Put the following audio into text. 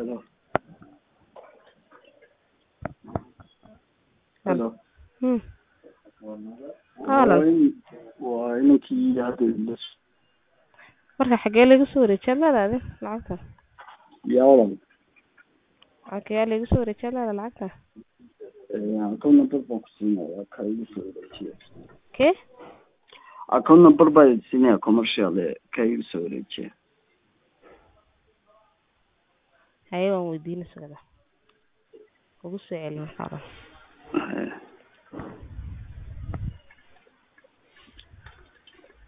Hello. Hello. Halo. Waa inuu hadda ilis. Marka xagee laga soo wareejiyay lacagta? Lacagta. Yawlan. Xagee laga soo wareejiyay lacagta? Account number baan ku siinayaa ka igu soo wareejiyay. Kee? Account number baan siinayaa commercial ka igu soo wareejiyay. Haye waan weydiinaysaa. Ugu soo celin xaro.